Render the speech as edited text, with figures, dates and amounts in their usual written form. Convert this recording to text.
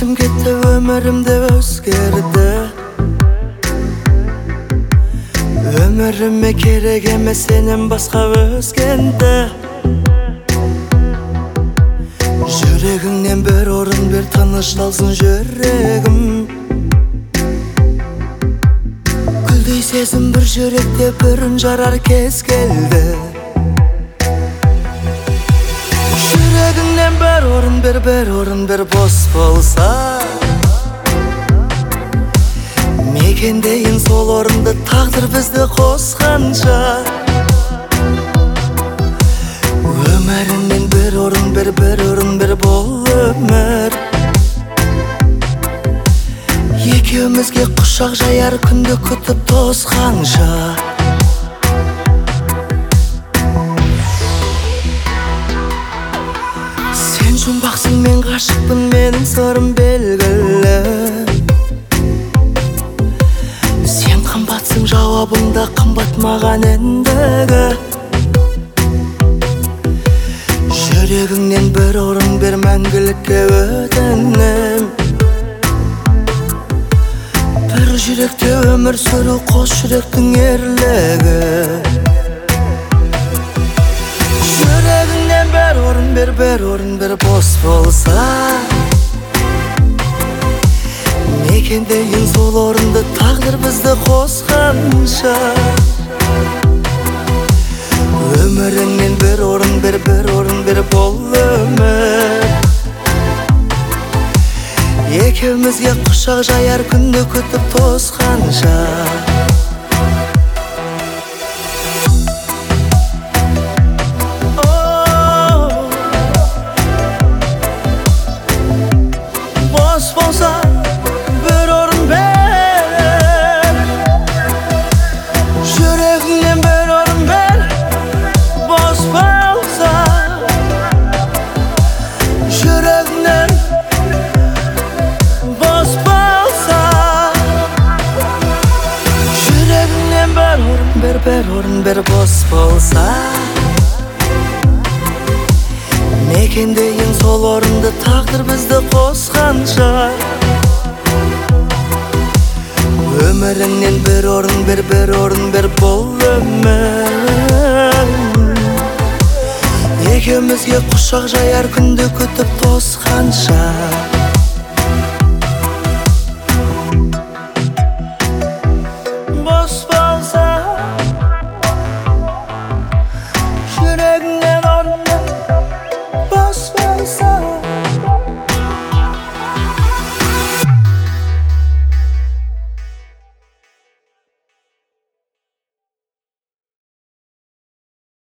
Есім кетті, өмірімде өзгерді. Өміріме керек емес сенен басқа өзгенді. Жүрегіңнен бір орын бер, тынышталсын жүрегім. Гүлдей сезім бір жүректе, бір үн жарар кез келді. Жүрегіңнен бір орын бер, бір орын бер, бос болса. Мекендейін сол орынды, тағдыр бізді қосқанша. Өміріңнен бір орын бер, бір орын бер, бол өмір. Екеумізге құшақ жаяр күнді күтіп тосқанша. Сен жұмбақсың, мен ғашықпын, менің сырым белгілі. Сен қымбатсың, жауабың да қымбат маған ендігі. Жүрегіңнен бір орын бер, мәңгілікке өтінем. Бір жүректе өмір сүру, қос жүректің ерлігі. Жүрегіңнен бір орын бер, бір орын бер, бос болса. Мекендейін сол орынды, тағдыр бізді қосқанша. Өміріңнен бір орын бер, бір орын бер, бол өмір. Екеумізге құшақ жаяр күнді күтіп тосқанша. Бос болса бір орын бер, жүрегіңнен бір орын бер. Бос болса жүрегіңнен, бос болса жүрегіңнен бір орын бер, бір орын бер, бос болса. Мекендейін сол орынды, тағдыр бізді қосқанша. Өміріңнен бір орын бер, бір орын бер, бол өмір. Екеумізге құшақ жаяр күнді күтіп тосқанша.